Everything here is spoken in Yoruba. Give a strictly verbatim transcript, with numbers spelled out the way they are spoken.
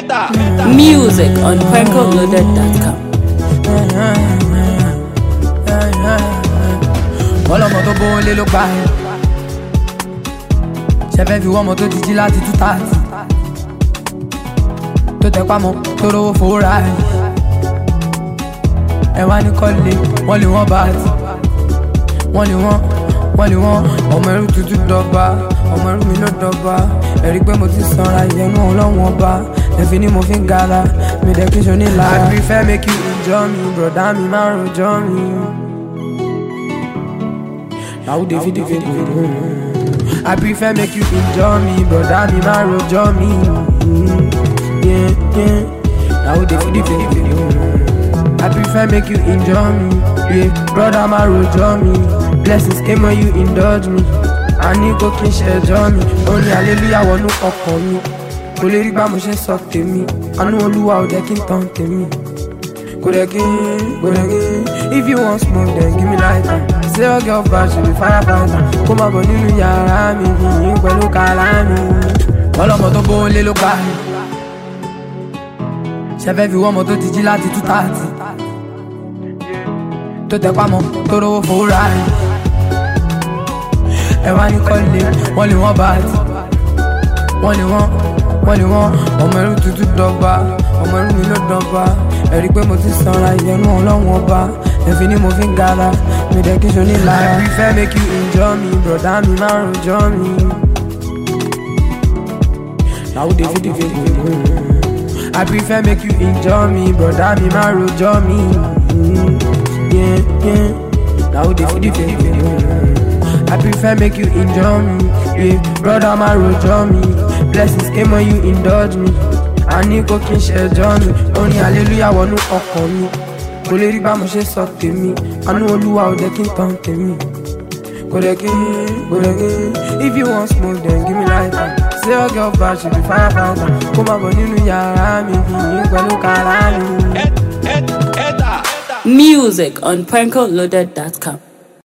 Music on Pranko Loaded dot com. Ọlọ́mọ tó bó lé ló gbà ẹ́. Ṣẹ̀fẹ̀ fi wọ́n mọ́ tó ti jí láti two thirty. Tó tẹ pamọ́ tó rówó fowó ra ẹ̀. Ẹ wá ní kọ́lé, wọ́n lè wọ́n bá ti. Wọ́n lè wọ́n, wọ́n lè wọ́n. Ọmọ ẹrú tutù dọ́gba, ọmọ ẹrú mi ló dọ́gba. Ẹ̀rí pé mo ti sanra ìyẹnu ọlọ́run ọba. Ẹ̀fí ni mo fi ń gara, mi dẹ̀ kí n ṣo ní lára. I prefer make you enjoy me, broda mi máa rojọ́ mi. Now they fit the fit I prefer make you enjoy me, brother me my rojọ́ mi. Yeah, yeah. Now they fit the fit I prefer make you enjoy me, yeah, brother my rojọ́ mi. Blessings came when you indulge me. I need go kin ṣẹjọ́ mi. Only hallelujah wọnú ọkàn mi. Kò lè rí gbà mo ṣe sọ tèmi. Àánú Olúwa ò jẹ́ kí n tàn tèmi. Go again, go again. If you want smoke, then give me lighter. Say your girl bad, she be firefighter. Come on, nínú yàrá mi, yìnyín pẹ̀lú kàlá mi. Ọlọ́mọ tó bó lé ló gbà ẹ́. Ṣẹ̀fẹ̀ fi wọ́n mọ́ tó ti jí láti two thirty. Tó tẹ pamọ́, tó rówó fowó ra ẹ̀. Ẹ wá ní kọ́lé, wọ́n lè wọ́n bá ti. Wọ́n lè wọ́n, wọ́n lè wọ́n. Ọmọ ẹrú tutù dọ́gba, ọmọ ẹrú mi ló dọ́gba. Ẹ̀rí pé mo ti sanra ìyẹnu ọlọ́run ọba. Ẹ̀fí ni mo fi ń gara, mi dẹ̀ kí n ṣo ní lára. I prefer make you enjoy me, broda mi máa rojọ́ mi. Now they fit the fit I prefer make you enjoy me, broda mi máa rojọ́ mi. Yeah, yeah. Now they fit the fit I prefer make you enjoy me, yeah, broda máa rojọ́ mi. Blessings came when you indulge me. I need go kin ṣẹjọ́ mi. Only hallelujah wọnú ọkàn mi. Kò lè rí bá mo ṣe sọ tèmi. Àánú Olúwa ò jẹ́ kí n tàn tèmi. Go again, go again. If you want smoke, then give me lighter. Say your girl bad, she be firefighter. Kó má bọ̀ nínú yàrá mi, yìnyín pẹ̀lú kàlá mi. Music on Pranko Loaded dot com.